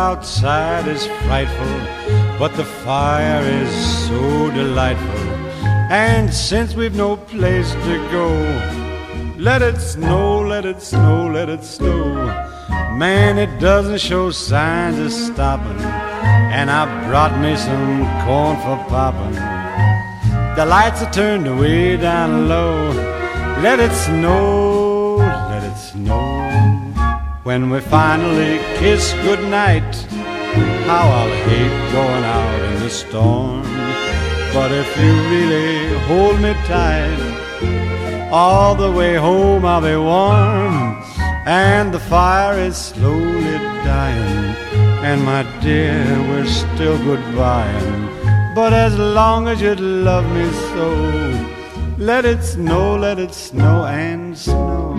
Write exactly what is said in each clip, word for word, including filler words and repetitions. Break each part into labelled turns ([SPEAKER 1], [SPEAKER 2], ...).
[SPEAKER 1] outside is frightful, but the fire is so delightful. And since we've no place to go, let it snow, let it snow, let it snow. Man, it doesn't show signs of stopping, and I brought me some corn for popping. The lights are turned way down low. Let it snow, let it snow. When we finally kiss goodnight, how I'll hate going out in the storm. But if you really hold me tight, all the way home I'll be warm. And the fire is slowly dying, and my dear, we're still goodbying. But as long as you love me so, let it snow, let it snow and snow.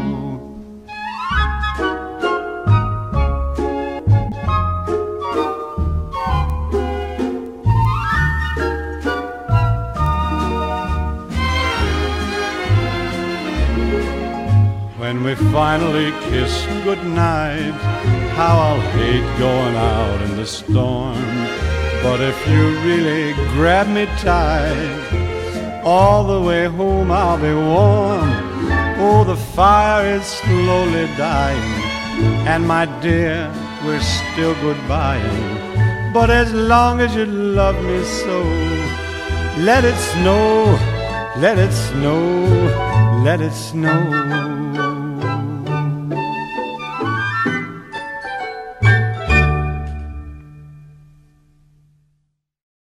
[SPEAKER 1] When we finally kiss goodnight, how I'll hate going out in the storm. But if you really grab me tight, all the way home I'll be warm. Oh, the fire is slowly dying, and my dear, we're still goodbying. But as long as you love me so, let it snow, let it snow, let it snow.